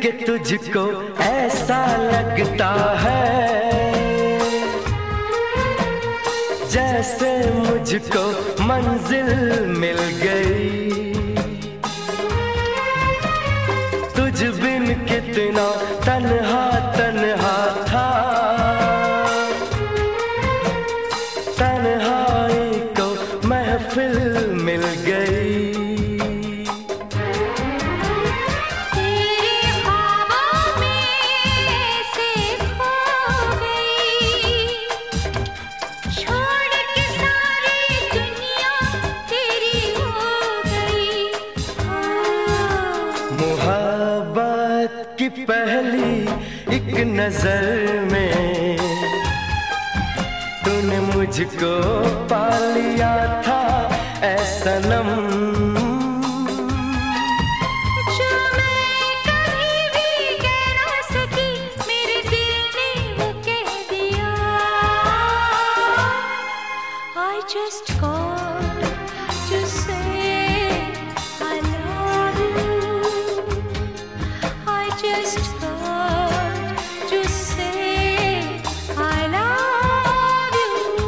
के तुझको ऐसा लगता है जैसे मुझको मंजिल मिल गई। तुझ बिन कितना तन्हा तन्हा था, तन्हाई को महफिल मिल गई। मोहब्बत की पहली एक नजर में तूने मुझको पा लिया था ऐ सनम। जो मैं कभी भी कह ना सकी मेरे दिल ने वो कह दिया। I just called to say I love you. I just called to say I love you.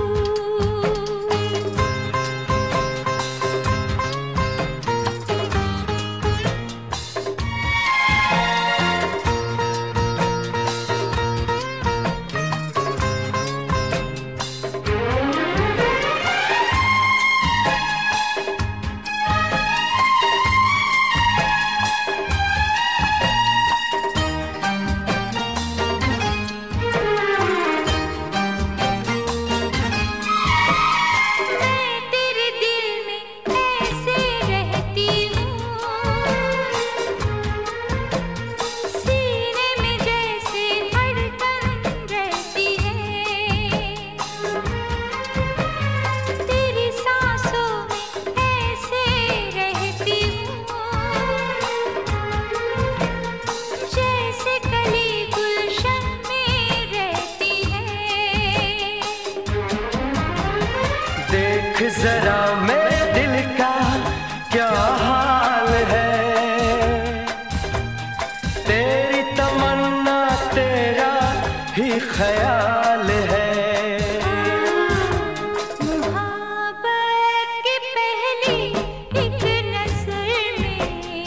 देख जरा मेरे दिल का क्या हाल है, तेरी तमन्ना तेरा ही ख्याल है। मोहब्बत की पहली एक नजर में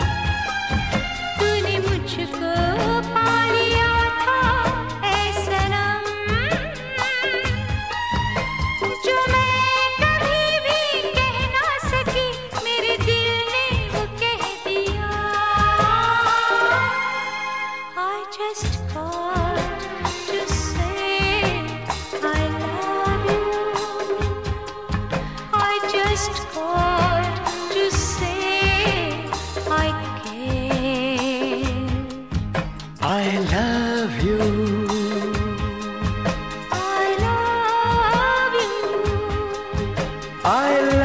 तूने मुझको पा लिया था ऐ सनम। जो मैं कभी भी कह ना सकी मेरे दिल ने वो कह दिया। I just called to say I love you. I just called to say I care. I love you. I love you. I